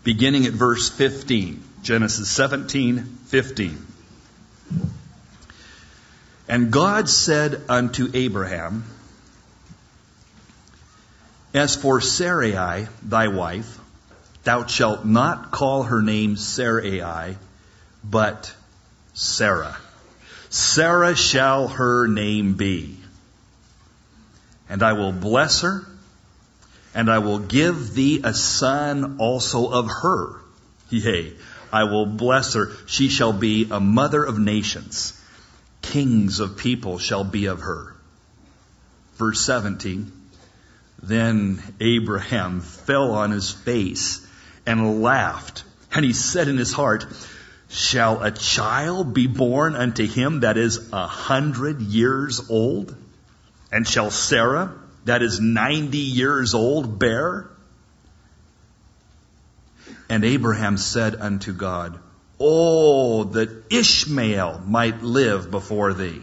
beginning at verse 15. Genesis 17:15. And God said unto Abraham, As for Sarai, thy wife, thou shalt not call her name Sarai, but Sarah. Sarah shall her name be. And I will bless her, and I will give thee a son also of her. Yea, I will bless her. She shall be a mother of nations. Kings of people shall be of her. Verse 17. Then Abraham fell on his face and laughed. And he said in his heart, Shall a child be born unto him that is 100 years old? And shall Sarah, that is 90 years old, bear? And Abraham said unto God, Oh, that Ishmael might live before thee.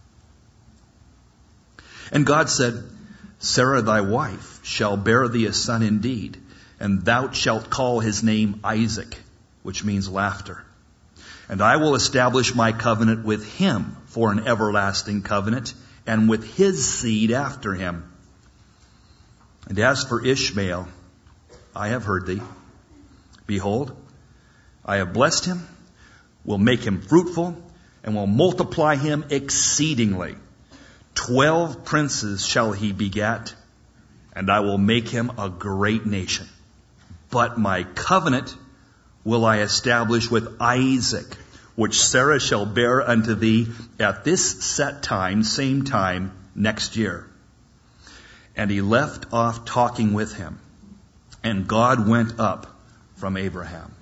And God said, Sarah thy wife shall bear thee a son indeed, and thou shalt call his name Isaac, which means laughter. And I will establish my covenant with him for an everlasting covenant, and with his seed after him. And as for Ishmael, I have heard thee. Behold, I have blessed him, will make him fruitful, and will multiply him exceedingly. 12 princes shall he beget, and I will make him a great nation. But my covenant will I establish with Isaac, which Sarah shall bear unto thee at this set time, same time, next year. And he left off talking with him, and God went up from Abraham.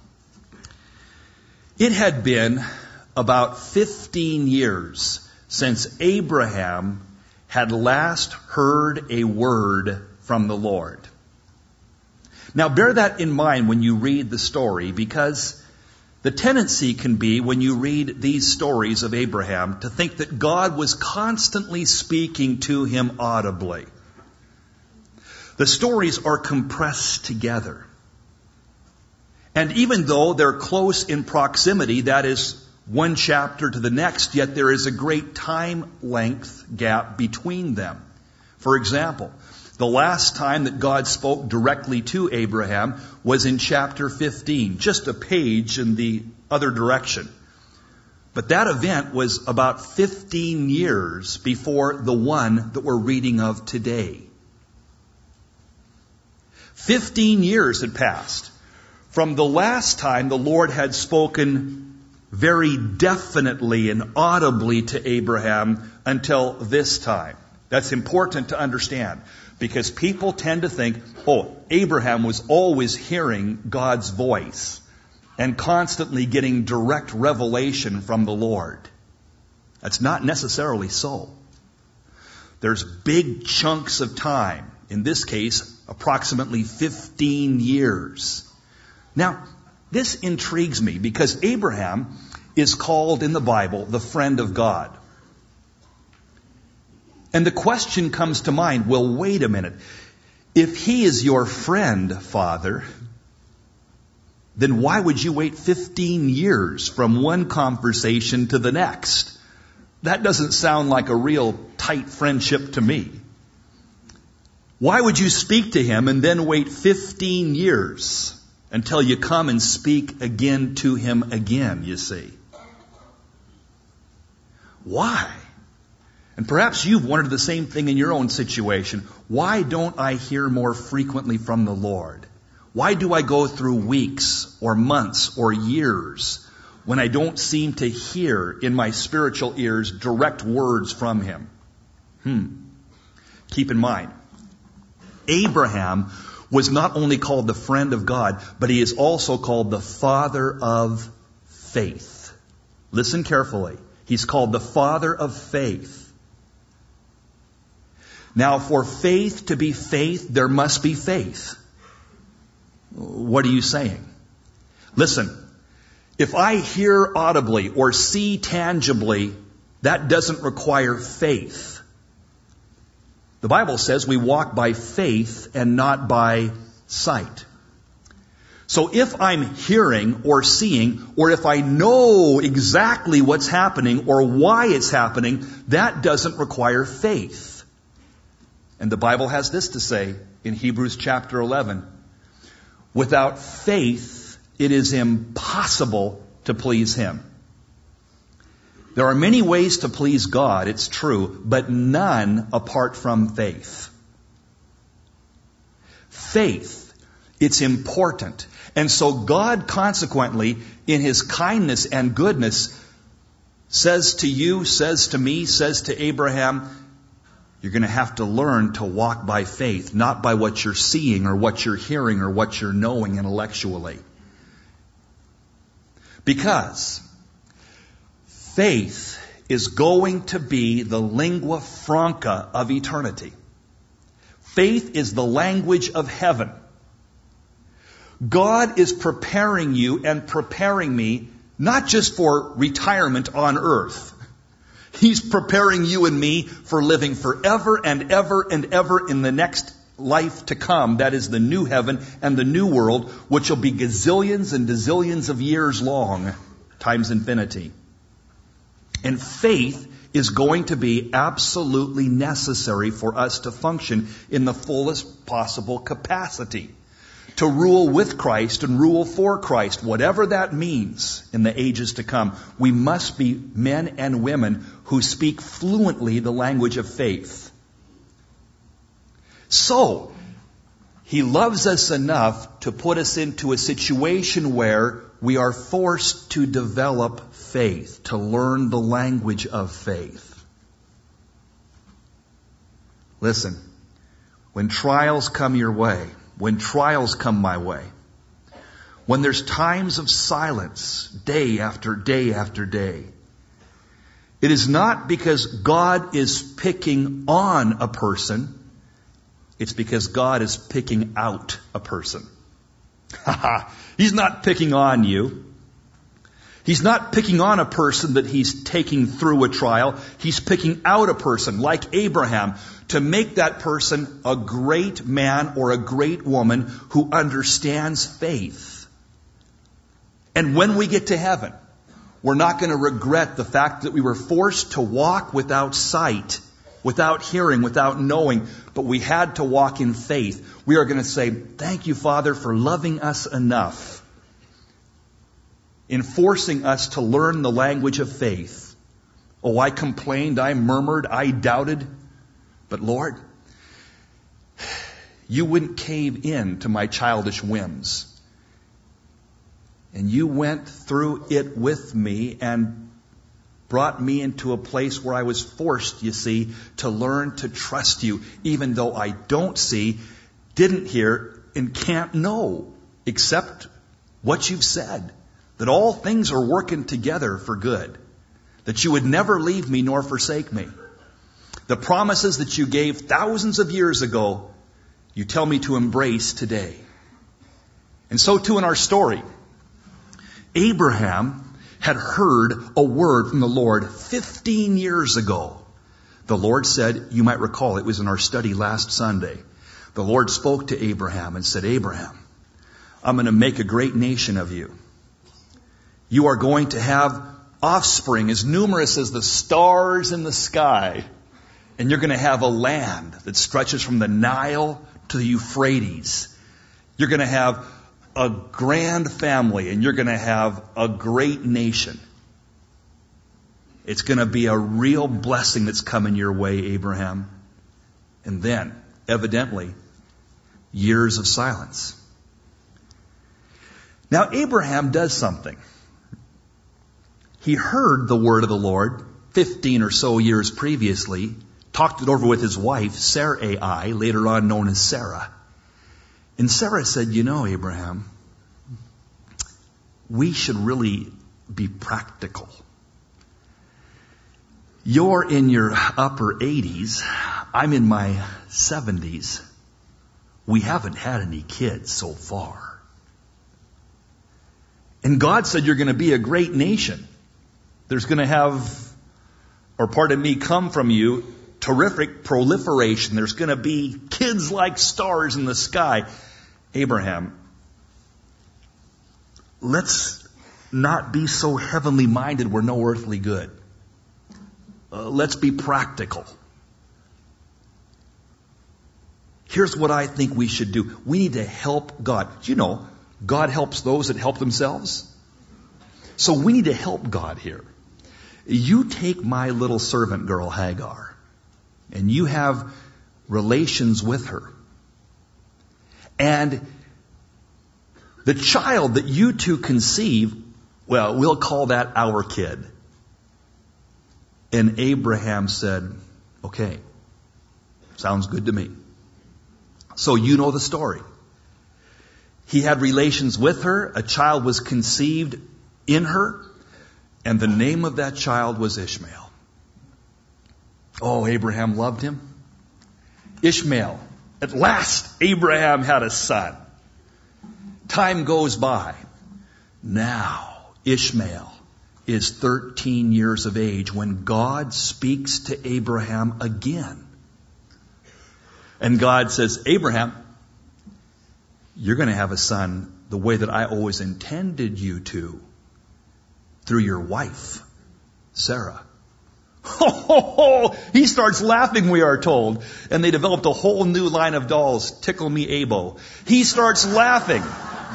It had been about 15 years since Abraham had last heard a word from the Lord. Now bear that in mind when you read the story, because the tendency can be, when you read these stories of Abraham, to think that God was constantly speaking to him audibly. The stories are compressed together. And even though they're close in proximity, that is one chapter to the next, yet there is a great time length gap between them. For example, the last time that God spoke directly to Abraham was in chapter 15, just a page in the other direction. But that event was about 15 years before the one that we're reading of today. 15 years had passed from the last time the Lord had spoken very definitely and audibly to Abraham until this time. That's important to understand, because people tend to think, Abraham was always hearing God's voice and constantly getting direct revelation from the Lord. That's not necessarily so. There's big chunks of time, in this case, approximately 15 years. Now, this intrigues me because Abraham is called in the Bible the friend of God. And the question comes to mind, well, wait a minute. If he is your friend, Father, then why would you wait 15 years from one conversation to the next? That doesn't sound like a real tight friendship to me. Why would you speak to him and then wait 15 years until you come and speak again to him again, you see? Why? And perhaps you've wondered the same thing in your own situation. Why don't I hear more frequently from the Lord? Why do I go through weeks or months or years when I don't seem to hear in my spiritual ears direct words from him? Keep in mind, Abraham was not only called the friend of God, but he is also called the father of faith. Listen carefully. He's called the father of faith. Now, for faith to be faith, there must be faith. What are you saying? Listen, if I hear audibly or see tangibly, that doesn't require faith. The Bible says we walk by faith and not by sight. So if I'm hearing or seeing, or if I know exactly what's happening or why it's happening, that doesn't require faith. And the Bible has this to say in Hebrews chapter 11. Without faith, it is impossible to please Him. There are many ways to please God, it's true, but none apart from faith. Faith, it's important. And so God consequently, in His kindness and goodness, says to you, says to me, says to Abraham, you're going to have to learn to walk by faith, not by what you're seeing or what you're hearing or what you're knowing intellectually. Because faith is going to be the lingua franca of eternity. Faith is the language of heaven. God is preparing you and preparing me not just for retirement on earth. He's preparing you and me for living forever and ever and ever in the next life to come. That is the new heaven and the new world, which will be gazillions and gazillions of years long, times infinity. And faith is going to be absolutely necessary for us to function in the fullest possible capacity. To rule with Christ and rule for Christ, whatever that means in the ages to come, we must be men and women who speak fluently the language of faith. So, He loves us enough to put us into a situation where we are forced to develop faith, to learn the language of faith. Listen, when trials come your way, when trials come my way, when there's times of silence, day after day after day, it is not because God is picking on a person, it's because God is picking out a person. He's not picking on you. He's not picking on a person that He's taking through a trial. He's picking out a person like Abraham to make that person a great man or a great woman who understands faith. And when we get to heaven, we're not going to regret the fact that we were forced to walk without sight, without hearing, without knowing, but we had to walk in faith. We are going to say, thank you, Father, for loving us enough, in forcing us to learn the language of faith. Oh, I complained, I murmured, I doubted. But Lord, You wouldn't cave in to my childish whims. And You went through it with me and brought me into a place where I was forced, you see, to learn to trust You, even though I don't see, didn't hear, and can't know, except what You've said. That all things are working together for good. That You would never leave me nor forsake me. The promises that You gave thousands of years ago, You tell me to embrace today. And so too in our story. Abraham had heard a word from the Lord 15 years ago. The Lord said, you might recall, it was in our study last Sunday. The Lord spoke to Abraham and said, Abraham, I'm going to make a great nation of you. You are going to have offspring as numerous as the stars in the sky. And you're going to have a land that stretches from the Nile to the Euphrates. You're going to have a grand family, and you're going to have a great nation. It's going to be a real blessing that's coming your way, Abraham. And then, evidently, years of silence. Now, Abraham does something. He heard the word of the Lord 15 or so years previously, talked it over with his wife, Sarai, later on known as Sarah. And Sarah said, you know, Abraham, we should really be practical. You're in your upper 80s. I'm in my 70s. We haven't had any kids so far. And God said you're going to be a great nation. There's going to have, or pardon me, come from you terrific proliferation. There's going to be kids like stars in the sky. Abraham, let's not be so heavenly minded we're no earthly good. Let's be practical. Here's what I think we should do. We need to help God. You know, God helps those that help themselves. So we need to help God here. You take my little servant girl, Hagar, and you have relations with her. And the child that you two conceive, well, we'll call that our kid. And Abraham said, okay, sounds good to me. So you know the story. He had relations with her. A child was conceived in her. And the name of that child was Ishmael. Oh, Abraham loved him. Ishmael. At last, Abraham had a son. Time goes by. Now, Ishmael is 13 years of age when God speaks to Abraham again. And God says, Abraham, you're going to have a son the way that I always intended you to, through your wife, Sarah. He starts laughing, we are told. And they developed a whole new line of dolls, Tickle Me Abo. He starts laughing.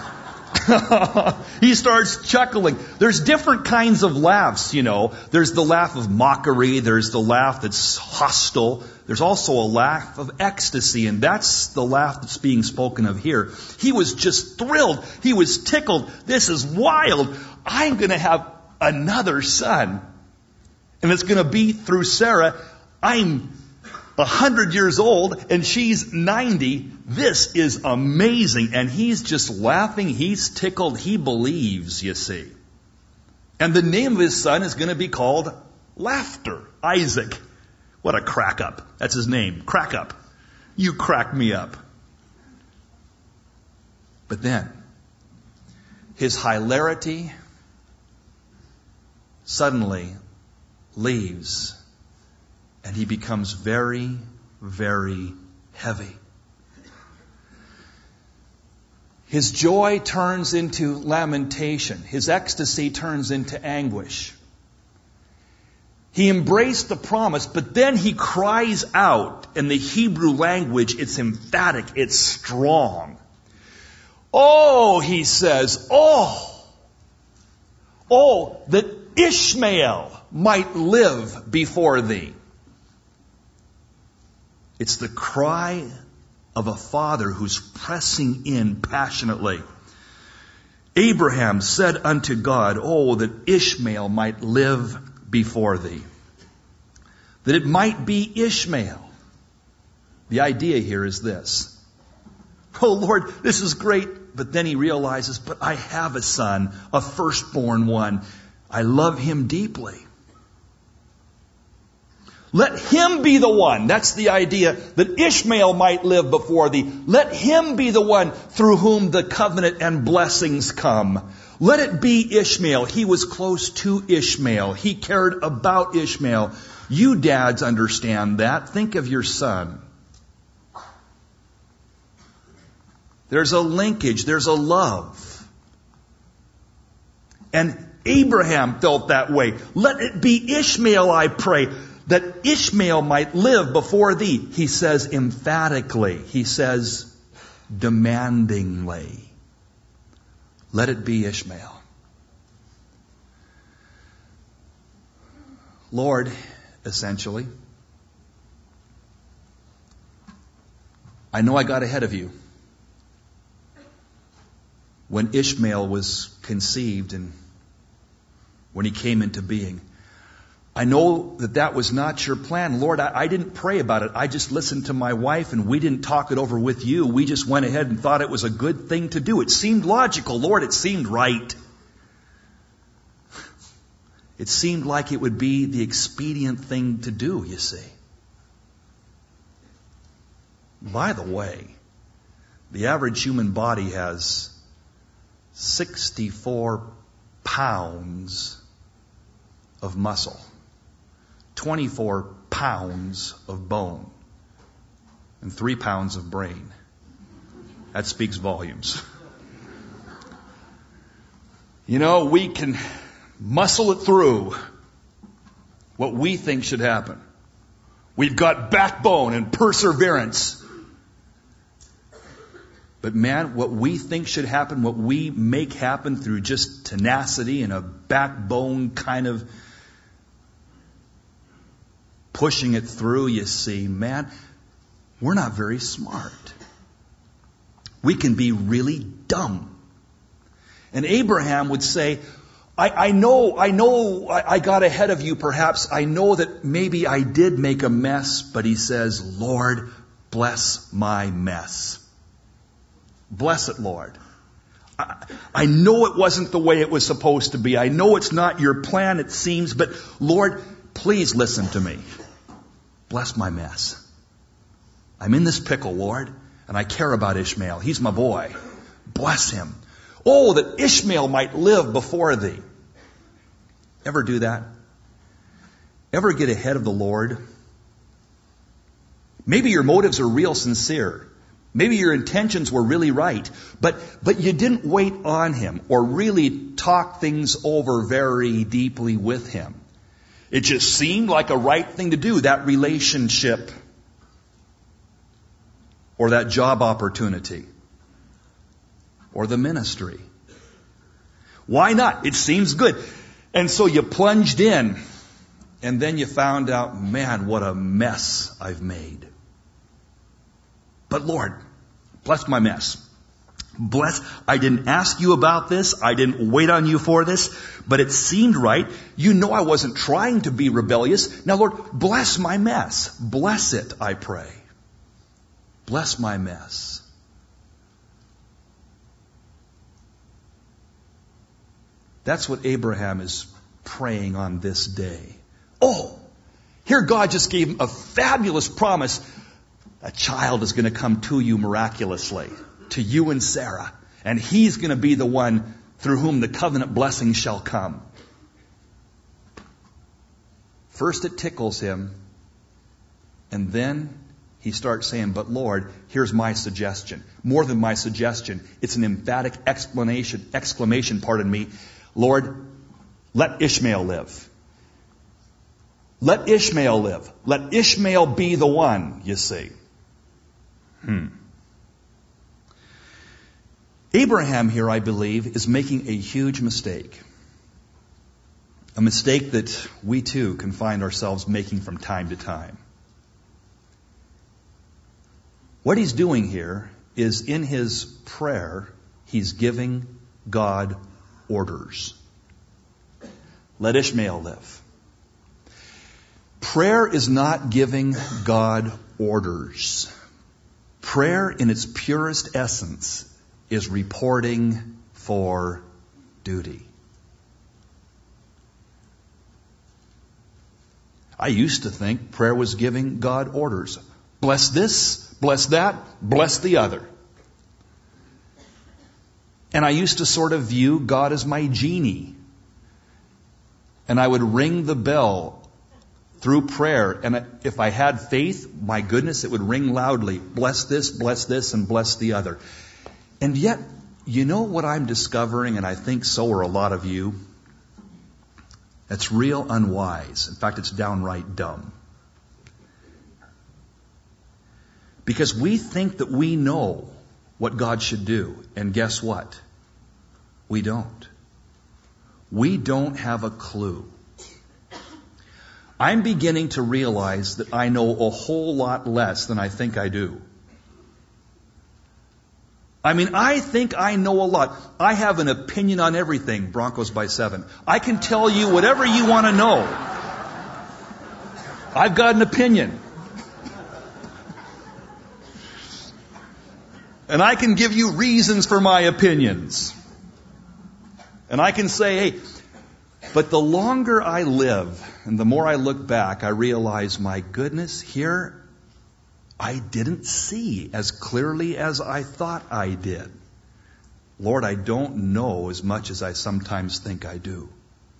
He starts chuckling. There's different kinds of laughs, you know. There's the laugh of mockery. There's the laugh that's hostile. There's also a laugh of ecstasy, and that's the laugh that's being spoken of here. He was just thrilled. He was tickled. This is wild. I'm going to have another son. And it's going to be through Sarah. I'm 100 years old and she's 90. This is amazing. And he's just laughing. He's tickled. He believes, you see. And the name of his son is going to be called Laughter. Isaac. What a crack up. That's his name. Crack up. You crack me up. But then, his hilarity suddenly leaves, and he becomes very, very heavy. His joy turns into lamentation. His ecstasy turns into anguish. He embraced the promise, but then he cries out. In the Hebrew language, it's emphatic, it's strong. Oh, he says, oh, that Ishmael might live before thee. It's the cry of a father who's pressing in passionately. Abraham said unto God, oh, that Ishmael might live before thee. That it might be Ishmael. The idea here is this. Oh Lord, this is great. But then he realizes, but I have a son, a firstborn one. I love him deeply. Let him be the one. That's the idea, that Ishmael might live before thee. Let him be the one through whom the covenant and blessings come. Let it be Ishmael. He was close to Ishmael. He cared about Ishmael. You dads understand that. Think of your son. There's a linkage. There's a love. And Abraham felt that way. Let it be Ishmael, I pray, that Ishmael might live before thee. He says emphatically. He says demandingly. Let it be Ishmael. Lord, essentially, I know I got ahead of you when Ishmael was conceived and when he came into being. I know that was not your plan. Lord, I didn't pray about it. I just listened to my wife and we didn't talk it over with you. We just went ahead and thought it was a good thing to do. It seemed logical. Lord, it seemed right. It seemed like it would be the expedient thing to do, you see. By the way, the average human body has 64 pounds of muscle, 24 pounds of bone, and 3 pounds of brain. That speaks volumes. We can muscle it through what we think should happen. We've got backbone and perseverance. But man, what we think should happen, what we make happen through just tenacity and a backbone kind of pushing it through, you see, man, we're not very smart. We can be really dumb. And Abraham would say, I know I got ahead of you perhaps. I know that maybe I did make a mess, but he says, Lord, bless my mess. Bless it, Lord. I know it wasn't the way it was supposed to be. I know it's not your plan, it seems, but Lord, please listen to me. Bless my mess. I'm in this pickle, Lord, and I care about Ishmael. He's my boy. Bless him. Oh, that Ishmael might live before thee. Ever do that? Ever get ahead of the Lord? Maybe your motives are real sincere. Maybe your intentions were really right, but you didn't wait on him or really talk things over very deeply with him. It just seemed like a right thing to do, that relationship or that job opportunity or the ministry. Why not? It seems good. And so you plunged in, and then you found out, man, what a mess I've made. But Lord, bless my mess. I didn't ask you about this. I didn't wait on you for this, but it seemed right. You know I wasn't trying to be rebellious. Now, Lord, bless my mess. Bless it, I pray. Bless my mess. That's what Abraham is praying on this day. Oh, here God just gave him a fabulous promise. A child is going to come to you miraculously, to you and Sarah. And he's going to be the one through whom the covenant blessing shall come. First it tickles him, and then he starts saying, but Lord, here's my suggestion. More than my suggestion, it's an emphatic exclamation, pardon me. Lord, let Ishmael live. Let Ishmael live. Let Ishmael be the one, you see. Abraham here, I believe, is making a huge mistake. A mistake that we too can find ourselves making from time to time. What he's doing here is in his prayer, he's giving God orders. Let Ishmael live. Prayer is not giving God orders. Prayer in its purest essence is reporting for duty. I used to think prayer was giving God orders. Bless this, bless that, bless the other. And I used to sort of view God as my genie. And I would ring the bell through prayer. And if I had faith, my goodness, it would ring loudly. Bless this, and bless the other. And yet, you know what I'm discovering, and I think so are a lot of you? That's real unwise. In fact, it's downright dumb. Because we think that we know what God should do. And guess what? We don't. We don't have a clue. I'm beginning to realize that I know a whole lot less than I think I do. I think I know a lot. I have an opinion on everything, Broncos by 7. I can tell you whatever you want to know. I've got an opinion. And I can give you reasons for my opinions. And I can say, hey, but the longer I live and the more I look back, I realize, my goodness, here I didn't see as clearly as I thought I did. Lord, I don't know as much as I sometimes think I do.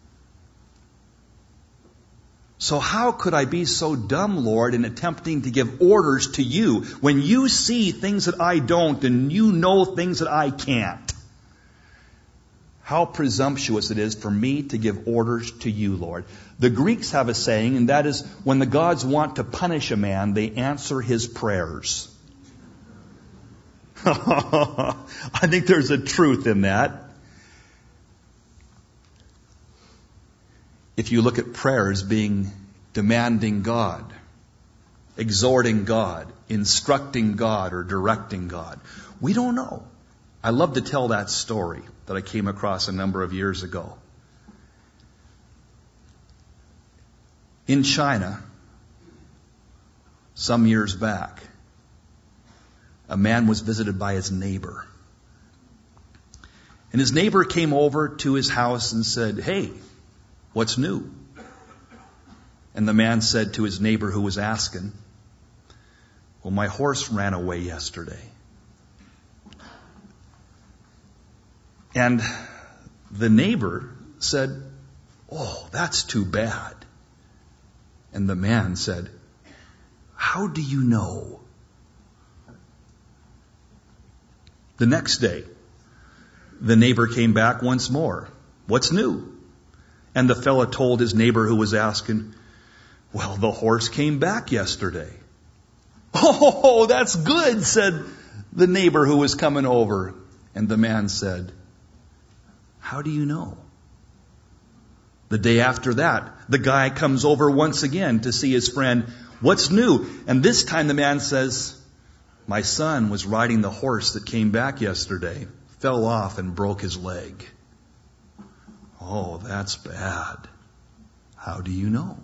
So how could I be so dumb, Lord, in attempting to give orders to you when you see things that I don't and you know things that I can't? How presumptuous it is for me to give orders to you, Lord. The Greeks have a saying, and that is, when the gods want to punish a man, they answer his prayers. I think there's a truth in that. If you look at prayer as being demanding God, exhorting God, instructing God, or directing God, we don't know. I love to tell that story that I came across a number of years ago. In China, some years back, a man was visited by his neighbor. And his neighbor came over to his house and said, "Hey, what's new?" And the man said to his neighbor who was asking, "Well, my horse ran away yesterday." And the neighbor said, "Oh, that's too bad." And the man said, "How do you know?" The next day, the neighbor came back once more. "What's new?" And the fellow told his neighbor who was asking, "Well, the horse came back yesterday." "Oh, that's good," said the neighbor who was coming over. And the man said, "How do you know?" The day after that, the guy comes over once again to see his friend. "What's new?" And this time the man says, "My son was riding the horse that came back yesterday, fell off and broke his leg." "Oh, that's bad. How do you know?"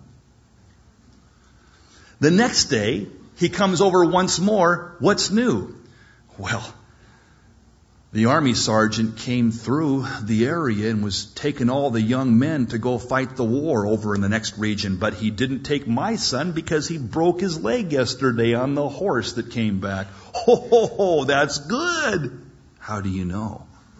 The next day, he comes over once more. "What's new?" "Well, the army sergeant came through the area and was taking all the young men to go fight the war over in the next region, but he didn't take my son because he broke his leg yesterday on the horse that came back." "Oh, that's good. How do you know?"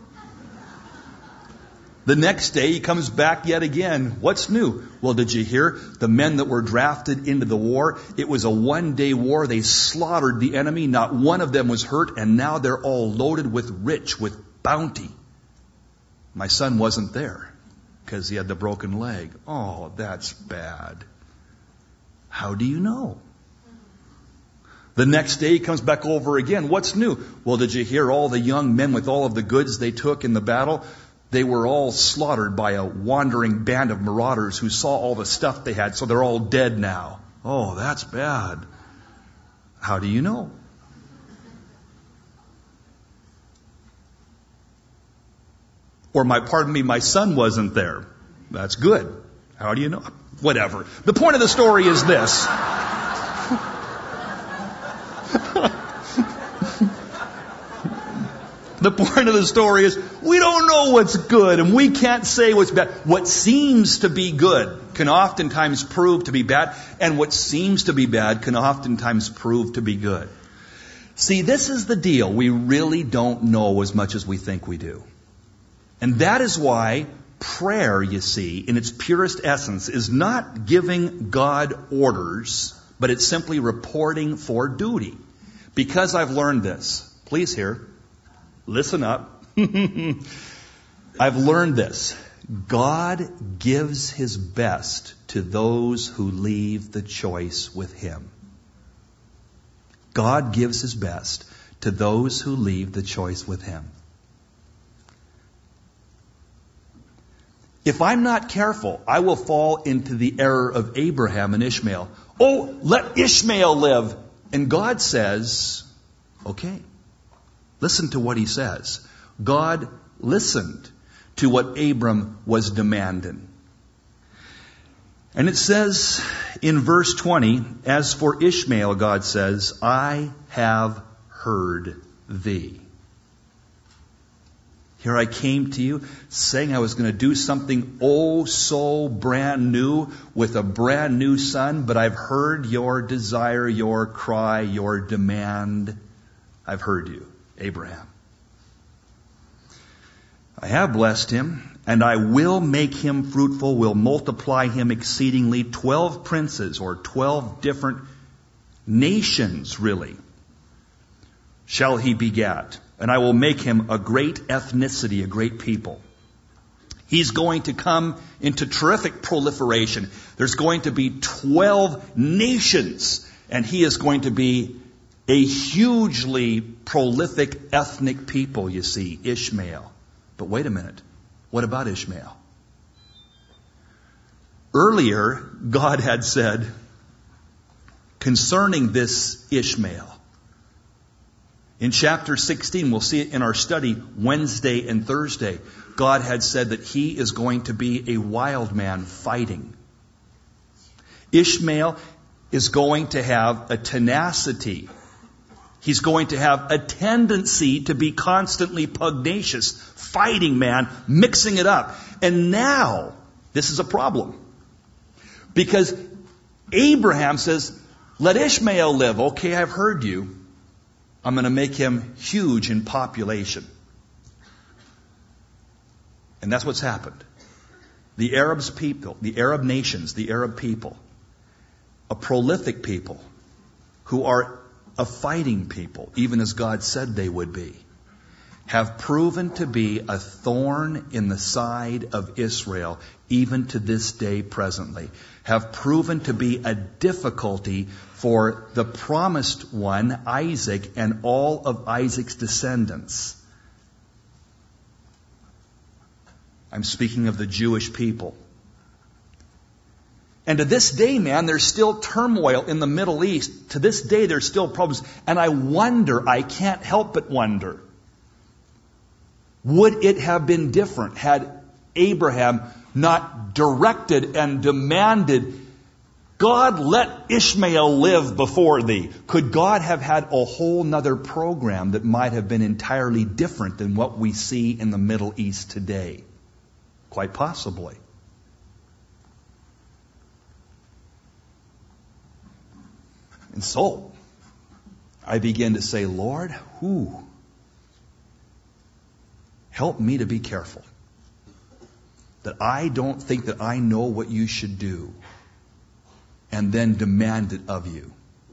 The next day he comes back yet again. "What's new?" "Well, did you hear? The men that were drafted into the war, it was a one-day war. They slaughtered the enemy. Not one of them was hurt, and now they're all loaded with bounty. My son wasn't there because he had the broken leg." "Oh, that's bad. How do you know?" The next day he comes back over again. "What's new?" "Well, did you hear all the young men with all of the goods they took in the battle? They were all slaughtered by a wandering band of marauders who saw all the stuff they had, so they're all dead now." "Oh, that's bad. How do you know?" Or my son wasn't there. "That's good. How do you know?" Whatever. The point of the story is this. The point of the story is, we don't know what's good, and we can't say what's bad. What seems to be good can oftentimes prove to be bad, and what seems to be bad can oftentimes prove to be good. See, this is the deal. We really don't know as much as we think we do. And that is why prayer, you see, in its purest essence, is not giving God orders, but it's simply reporting for duty. Because I've learned this. Please hear. Listen up. I've learned this. God gives His best to those who leave the choice with Him. God gives His best to those who leave the choice with Him. If I'm not careful, I will fall into the error of Abraham and Ishmael. "Oh, let Ishmael live." And God says, okay. Listen to what He says. God listened to what Abram was demanding. And it says in verse 20, "As for Ishmael," God says, "I have heard thee." Here I came to you saying I was going to do something oh so brand new with a brand new son, but I've heard your desire, your cry, your demand. I've heard you, Abraham. I have blessed him, and I will make him fruitful, will multiply him exceedingly. 12 princes, or 12 different nations, really, shall he begat. And I will make him a great ethnicity, a great people. He's going to come into terrific proliferation. There's going to be 12 nations, and he is going to be a hugely prolific ethnic people, you see, Ishmael. But wait a minute. What about Ishmael? Earlier, God had said concerning this Ishmael, in chapter 16, we'll see it in our study Wednesday and Thursday, God had said that he is going to be a wild man fighting. Ishmael is going to have a tenacity. He's going to have a tendency to be constantly pugnacious, fighting man, mixing it up. And now, this is a problem. Because Abraham says, let Ishmael live. Okay, I've heard you. I'm going to make him huge in population. And that's what's happened. The Arabs people, the Arab nations, the Arab people, a prolific people who are a fighting people, even as God said they would be, have proven to be a thorn in the side of Israel, even to this day presently, have proven to be a difficulty for the promised one, Isaac, and all of Isaac's descendants. I'm speaking of the Jewish people. And to this day, man, there's still turmoil in the Middle East. To this day, there's still problems. And I wonder, I can't help but wonder, would it have been different had Abraham not directed and demanded, God, let Ishmael live before thee? Could God have had a whole nother program that might have been entirely different than what we see in the Middle East today? Quite possibly. And so, I begin to say, Lord, help me to be careful. That I don't think that I know what you should do and then demand it of you.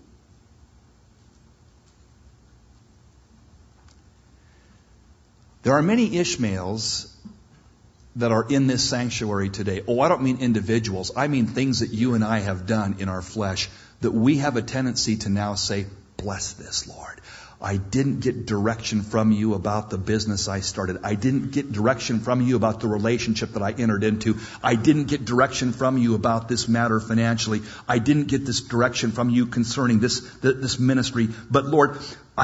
There are many Ishmaels that are in this sanctuary today. Oh, I don't mean individuals. I mean things that you and I have done in our flesh that we have a tendency to now say, bless this, Lord. I didn't get direction from you about the business I started. I didn't get direction from you about the relationship that I entered into. I didn't get direction from you about this matter financially. I didn't get this direction from you concerning this ministry. But Lord,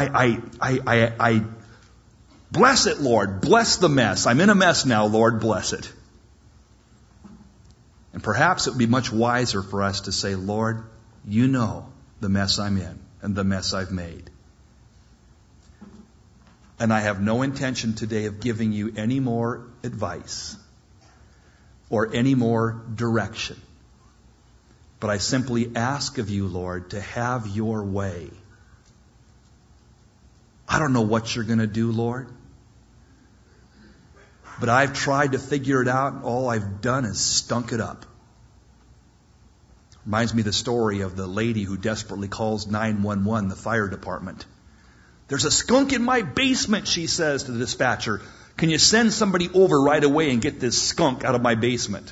I bless it, Lord. Bless the mess. I'm in a mess now, Lord. Bless it. And perhaps it would be much wiser for us to say, Lord, you know the mess I'm in and the mess I've made. And I have no intention today of giving you any more advice or any more direction. But I simply ask of you, Lord, to have your way. I don't know what you're going to do, Lord. But I've tried to figure it out, and all I've done is stunk it up. Reminds me of the story of the lady who desperately calls 911, the fire department. There's a skunk in my basement, she says to the dispatcher. Can you send somebody over right away and get this skunk out of my basement?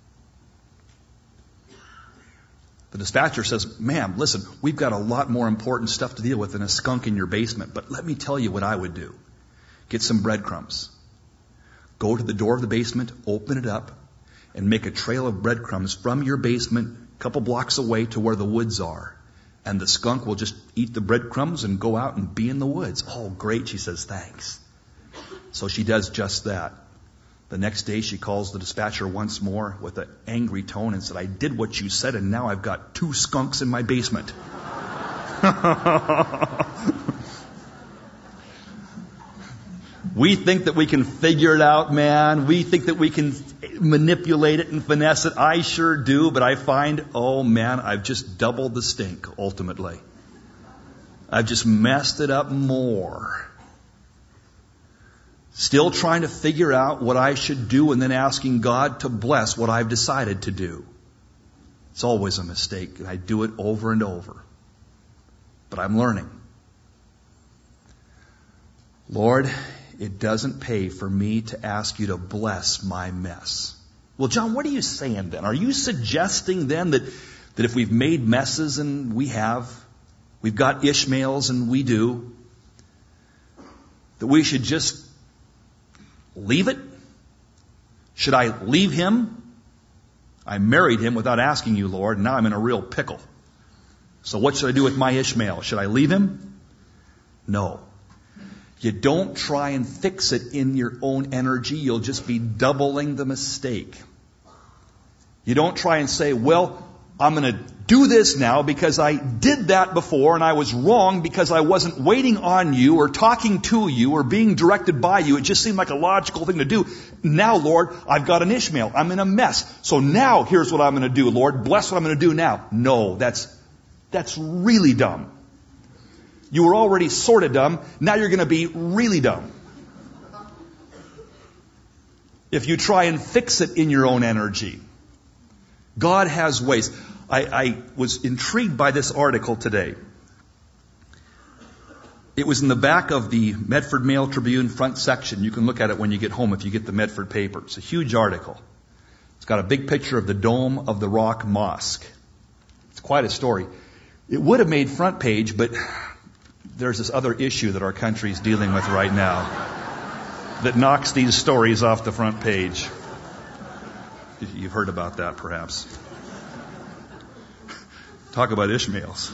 The dispatcher says, ma'am, listen, we've got a lot more important stuff to deal with than a skunk in your basement. But let me tell you what I would do. Get some breadcrumbs. Go to the door of the basement, open it up, and make a trail of breadcrumbs from your basement a couple blocks away to where the woods are. And the skunk will just eat the breadcrumbs and go out and be in the woods. Oh, great, she says, thanks. So she does just that. The next day she calls the dispatcher once more with an angry tone and said, I did what you said and now I've got 2 skunks in my basement. We think that we can figure it out, man. We think that we can manipulate it and finesse it. I sure do, but I find, oh man, I've just doubled the stink, ultimately. I've just messed it up more. Still trying to figure out what I should do and then asking God to bless what I've decided to do. It's always a mistake, and I do it over and over. But I'm learning. Lord, it doesn't pay for me to ask you to bless my mess. Well, John, what are you saying then? Are you suggesting then that if we've made messes, and we've got Ishmaels, and we do, that we should just leave it? Should I leave him? I married him without asking you, Lord, and now I'm in a real pickle. So what should I do with my Ishmael? Should I leave him? No. You don't try and fix it in your own energy. You'll just be doubling the mistake. You don't try and say, well, I'm going to do this now because I did that before and I was wrong because I wasn't waiting on you or talking to you or being directed by you. It just seemed like a logical thing to do. Now, Lord, I've got an Ishmael. I'm in a mess. So now here's what I'm going to do, Lord. Bless what I'm going to do now. No, that's really dumb. You were already sort of dumb. Now you're going to be really dumb. If you try and fix it in your own energy. God has ways. I was intrigued by this article today. It was in the back of the Medford Mail Tribune front section. You can look at it when you get home if you get the Medford paper. It's a huge article. It's got a big picture of the Dome of the Rock Mosque. It's quite a story. It would have made front page, but there's this other issue that our country is dealing with right now that knocks these stories off the front page. You've heard about that, perhaps. Talk about Ishmaels.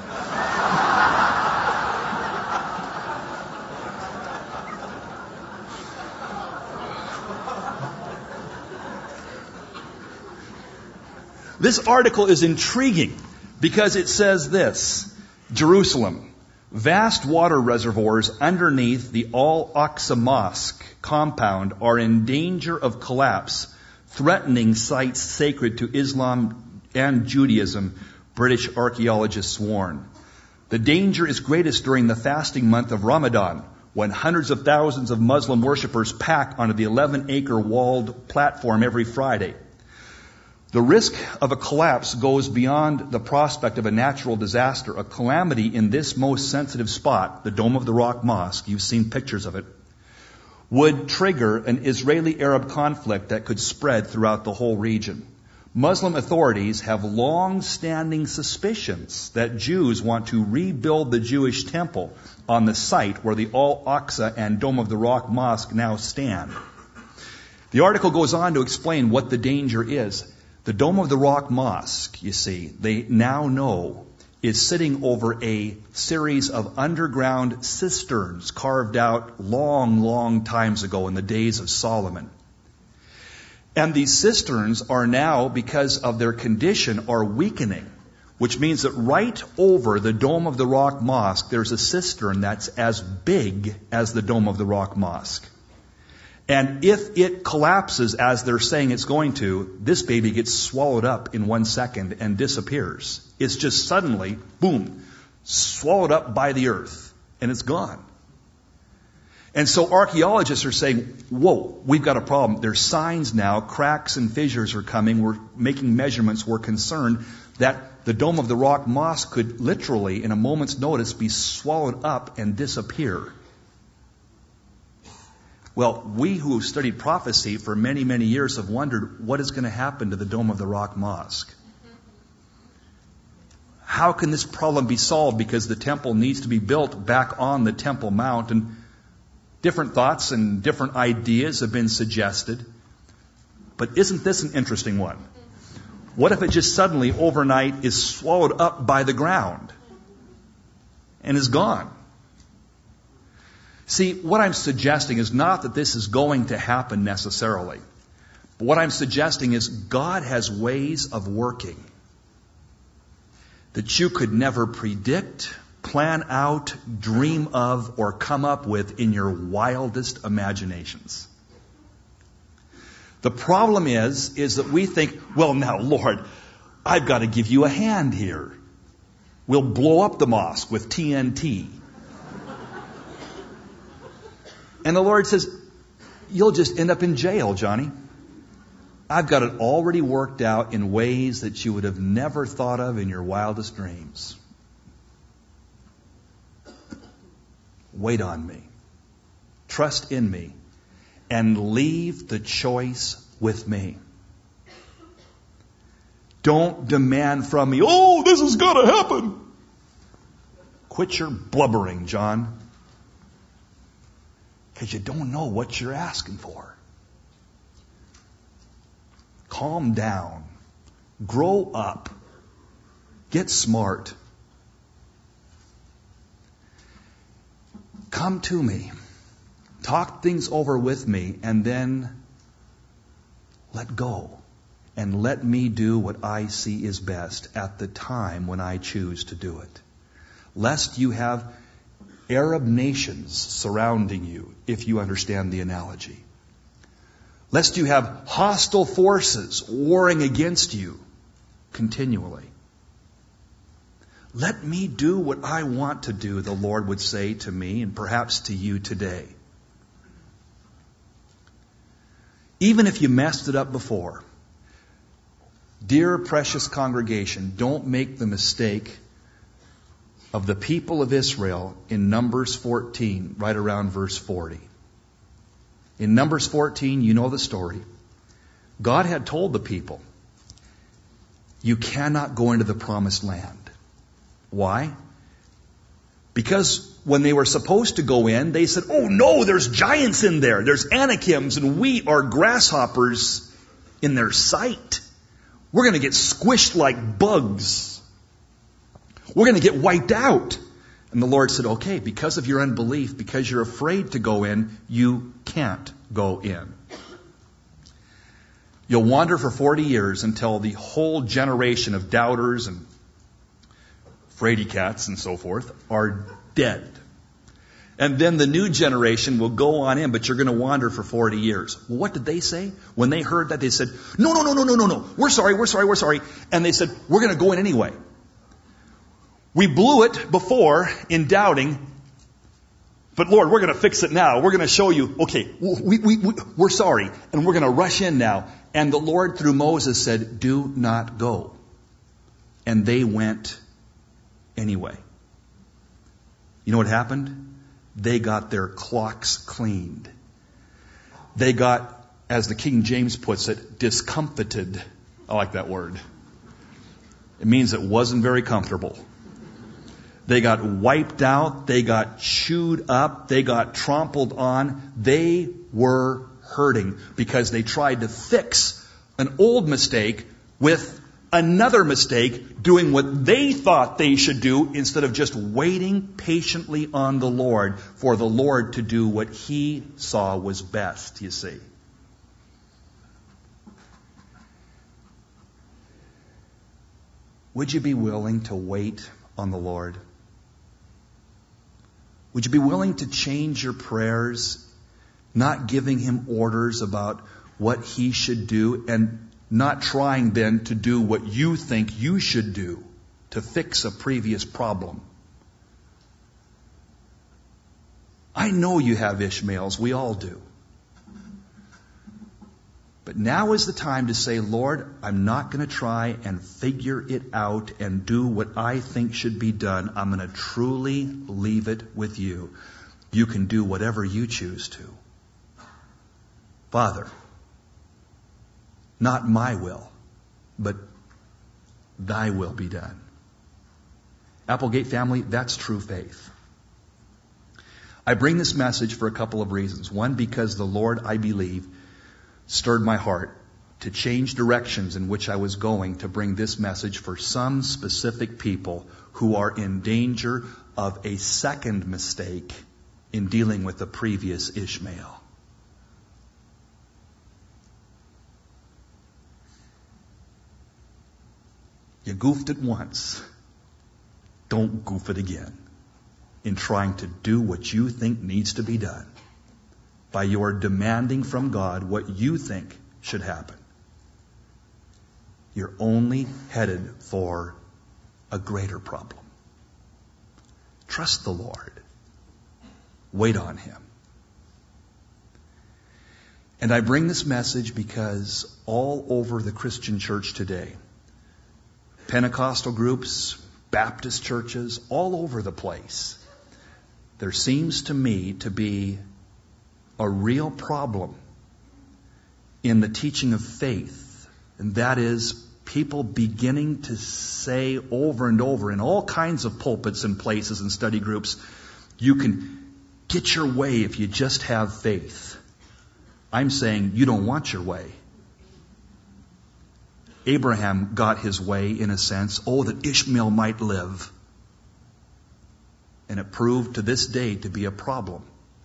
This article is intriguing because it says this: Jerusalem, vast water reservoirs underneath the Al-Aqsa Mosque compound are in danger of collapse, threatening sites sacred to Islam and Judaism, British archaeologists warn. The danger is greatest during the fasting month of Ramadan, when hundreds of thousands of Muslim worshippers pack onto the 11-acre walled platform every Friday. The risk of a collapse goes beyond the prospect of a natural disaster. A calamity in this most sensitive spot, the Dome of the Rock Mosque, you've seen pictures of it, would trigger an Israeli-Arab conflict that could spread throughout the whole region. Muslim authorities have long-standing suspicions that Jews want to rebuild the Jewish temple on the site where the Al-Aqsa and Dome of the Rock Mosque now stand. The article goes on to explain what the danger is. The Dome of the Rock Mosque, you see, they now know, is sitting over a series of underground cisterns carved out long, long times ago in the days of Solomon. And these cisterns are now, because of their condition, are weakening, which means that right over the Dome of the Rock Mosque, there's a cistern that's as big as the Dome of the Rock Mosque. And if it collapses, as they're saying it's going to, this baby gets swallowed up in 1 second and disappears. It's just suddenly, boom, swallowed up by the earth, and it's gone. And so archaeologists are saying, whoa, we've got a problem. There's signs now, cracks and fissures are coming. We're making measurements. We're concerned that the Dome of the Rock Mosque could literally, in a moment's notice, be swallowed up and disappear. Well, we who have studied prophecy for many, many years have wondered what is going to happen to the Dome of the Rock Mosque. How can this problem be solved? Because the temple needs to be built back on the Temple Mount, and different thoughts and different ideas have been suggested. But isn't this an interesting one? What if it just suddenly, overnight, is swallowed up by the ground and is gone? See, what I'm suggesting is not that this is going to happen necessarily. But what I'm suggesting is God has ways of working that you could never predict, plan out, dream of, or come up with in your wildest imaginations. The problem is that we think, well, now, Lord, I've got to give you a hand here. We'll blow up the mosque with TNT. And the Lord says, you'll just end up in jail, Johnny. I've got it already worked out in ways that you would have never thought of in your wildest dreams. Wait on me. trust in me, and leave the choice with me. Don't demand from me, oh, this is going to happen. Quit your blubbering, John. Because you don't know what you're asking for. Calm down. Grow up. Get smart. Come to me. Talk things over with me, and then let go. And let me do what I see is best at the time when I choose to do it. Lest you have Arab nations surrounding you, if you understand the analogy. Lest you have hostile forces warring against you continually. Let me do what I want to do, the Lord would say to me and perhaps to you today. Even if you messed it up before, dear precious congregation, don't make the mistake of the people of Israel in Numbers 14, right around verse 40. In Numbers 14, you know the story. God had told the people, you cannot go into the promised land. Why? Because when they were supposed to go in, they said, oh no, there's giants in there. There's Anakims, and we are grasshoppers in their sight. We're going to get squished like bugs. We're going to get wiped out. And the Lord said, okay, because of your unbelief, because you're afraid to go in, you can't go in. You'll wander for 40 years until the whole generation of doubters and fraidy cats and so forth are dead. And then the new generation will go on in, but you're going to wander for 40 years. Well, what did they say? When they heard that, they said, no. We're sorry. And they said, we're going to go in anyway. We blew it before in doubting, but Lord, we're going to fix it now. We're going to show you, okay, we're sorry, and we're going to rush in now. And the Lord, through Moses, said, do not go. And they went anyway. You know what happened? They got their clocks cleaned. They got, as the King James puts it, discomfited. I like that word. It means it wasn't very comfortable. They got wiped out. They got chewed up. They got trampled on. They were hurting because they tried to fix an old mistake with another mistake, doing what they thought they should do instead of just waiting patiently on the Lord for the Lord to do what He saw was best, you see. Would you be willing to wait on the Lord? Would you be willing to change your prayers, not giving Him orders about what He should do, and not trying then to do what you think you should do to fix a previous problem? I know you have Ishmaels. We all do. But now is the time to say, Lord, I'm not going to try and figure it out and do what I think should be done. I'm going to truly leave it with you. You can do whatever you choose to. Father, not my will, but thy will be done. Applegate family, that's true faith. I bring this message for a couple of reasons. One, because the Lord, I believe, stirred my heart to change directions in which I was going to bring this message for some specific people who are in danger of a second mistake in dealing with the previous Ishmael. You goofed it once. Don't goof it again in trying to do what you think needs to be done by your demanding from God what you think should happen. You're only headed for a greater problem. Trust the Lord. Wait on Him. And I bring this message because all over the Christian church today, Pentecostal groups, Baptist churches, all over the place, there seems to me to be a real problem in the teaching of faith, and that is people beginning to say over and over in all kinds of pulpits and places and study groups, you can get your way if you just have faith. I'm saying you don't want your way. Abraham got his way in a sense, that Ishmael might live. And it proved to this day to be a problem.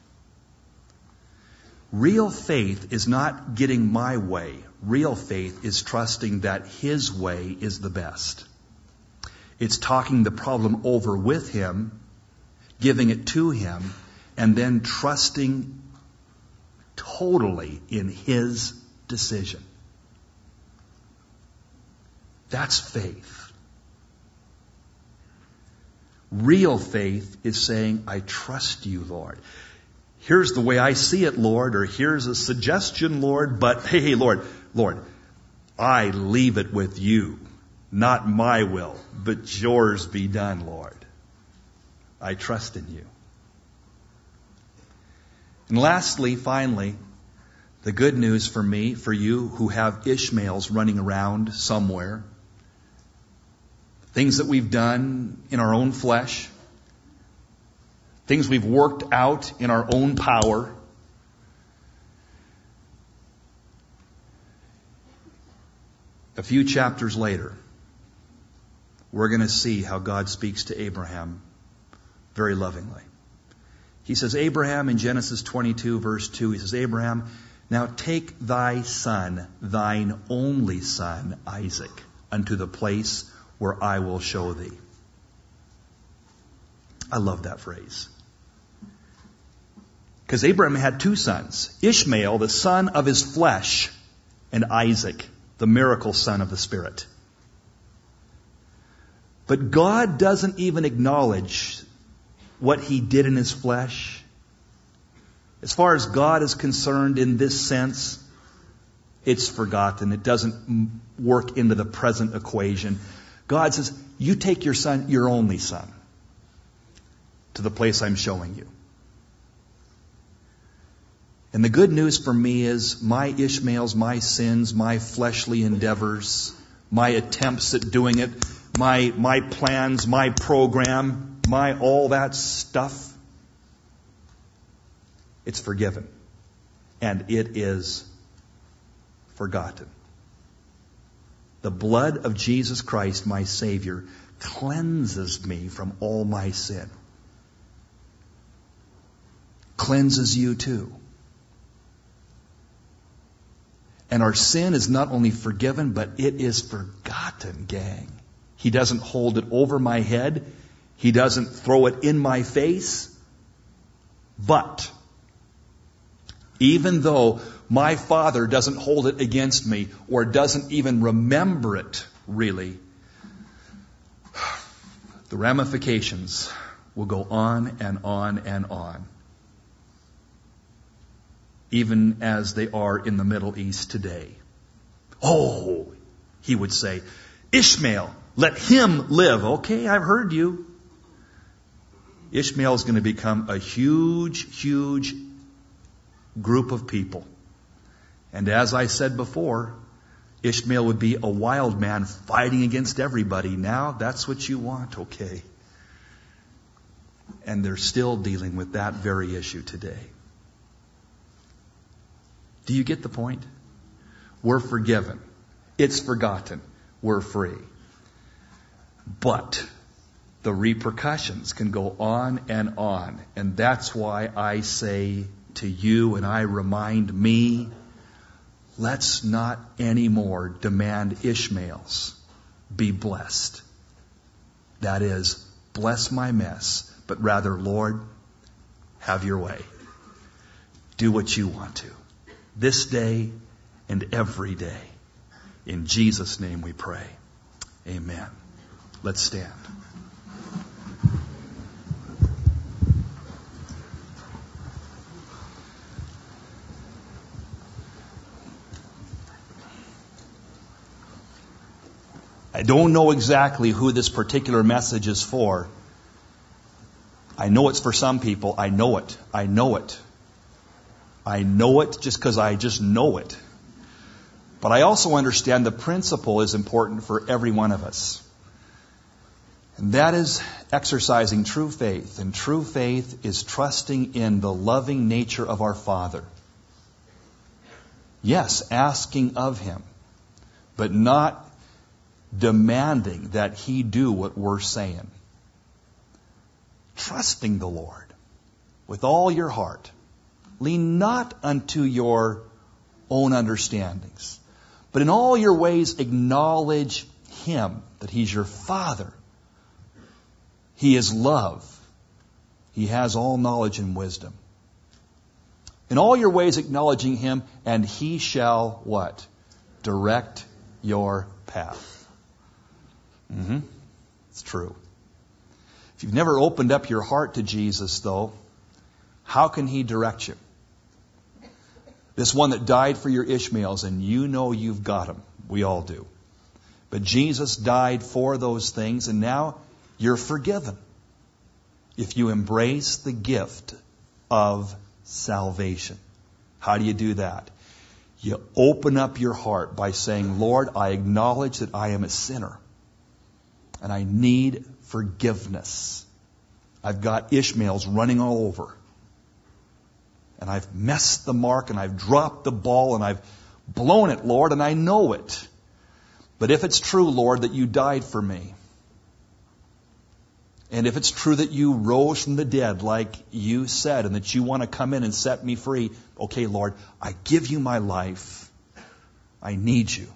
Real faith is not getting my way. Real faith is trusting that His way is the best. It's talking the problem over with Him, giving it to Him, and then trusting totally in His decision. That's faith. Real faith is saying, I trust you, Lord. Here's the way I see it, Lord, or here's a suggestion, Lord, but hey, Lord, I leave it with you. Not my will, but yours be done, Lord. I trust in you. And lastly, finally, the good news for me, for you who have Ishmaels running around somewhere, things that we've done in our own flesh, things we've worked out in our own power. A few chapters later, we're going to see how God speaks to Abraham very lovingly. He says, Abraham, in Genesis 22, verse 2, he says, Abraham, now take thy son, thine only son, Isaac, unto the place where I will show thee. I love that phrase. Because Abraham had two sons, Ishmael, the son of his flesh, and Isaac, the miracle son of the Spirit. But God doesn't even acknowledge what he did in his flesh. As far as God is concerned in this sense, it's forgotten. It doesn't work into the present equation. God says, you take your son, your only son, to the place I'm showing you. And the good news for me is my Ishmaels, my sins, my fleshly endeavors, my attempts at doing it, my plans, my program, my all that stuff, it's forgiven. And it is forgotten. The blood of Jesus Christ, my Savior, cleanses me from all my sin. Cleanses you too. And our sin is not only forgiven, but it is forgotten, gang. He doesn't hold it over my head. He doesn't throw it in my face. But even though my Father doesn't hold it against me or doesn't even remember it really, the ramifications will go on and on and on. Even as they are in the Middle East today. Oh, he would say, Ishmael, let him live. Okay, I've heard you. Ishmael is going to become a huge, huge group of people. And as I said before, Ishmael would be a wild man fighting against everybody. Now, that's what you want, okay. And they're still dealing with that very issue today. Do you get the point? We're forgiven. It's forgotten. We're free. But the repercussions can go on and on. And that's why I say to you and I remind me, let's not anymore demand Ishmaels be blessed. That is, bless my mess, but rather, Lord, have your way. Do what you want to. This day and every day. In Jesus' name we pray. Amen. Let's stand. I don't know exactly who this particular message is for. I know it's for some people. I know it. I know it just because I just know it. But I also understand the principle is important for every one of us. And that is exercising true faith. And true faith is trusting in the loving nature of our Father. Yes, asking of Him, but not demanding that He do what we're saying. Trusting the Lord with all your heart. Lean not unto your own understandings, but in all your ways acknowledge Him, that He's your Father. He is love. He has all knowledge and wisdom. In all your ways acknowledging Him, and He shall what? Direct your path. It's true. If you've never opened up your heart to Jesus, though, how can He direct you? This one that died for your Ishmaels, and you know you've got him. We all do. But Jesus died for those things, and now you're forgiven. If you embrace the gift of salvation. How do you do that? You open up your heart by saying, Lord, I acknowledge that I am a sinner. And I need forgiveness. I've got Ishmaels running all over. And I've messed the mark, and I've dropped the ball, and I've blown it, Lord, and I know it. But if it's true, Lord, that you died for me, and if it's true that you rose from the dead like you said, and that you want to come in and set me free, okay, Lord, I give you my life. I need you.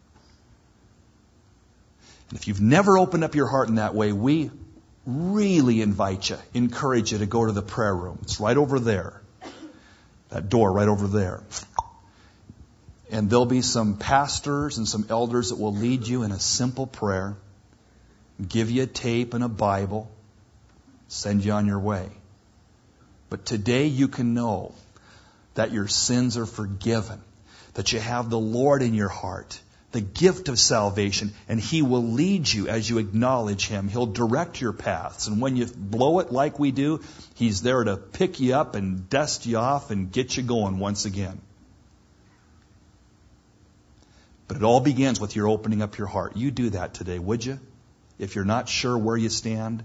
And if you've never opened up your heart in that way, we really invite you, encourage you to go to the prayer room. It's right over there. That door right over there. And there'll be some pastors and some elders that will lead you in a simple prayer, give you a tape and a Bible, send you on your way. But today you can know that your sins are forgiven, that you have the Lord in your heart, the gift of salvation, and He will lead you as you acknowledge Him. He'll direct your paths. And when you blow it like we do, He's there to pick you up and dust you off and get you going once again. But it all begins with your opening up your heart. You do that today, would you? If you're not sure where you stand,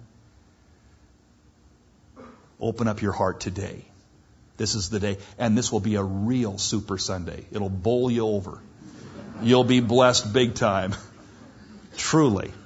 open up your heart today. This is the day. And this will be a real Super Sunday. It'll bowl you over. You'll be blessed big time. Truly.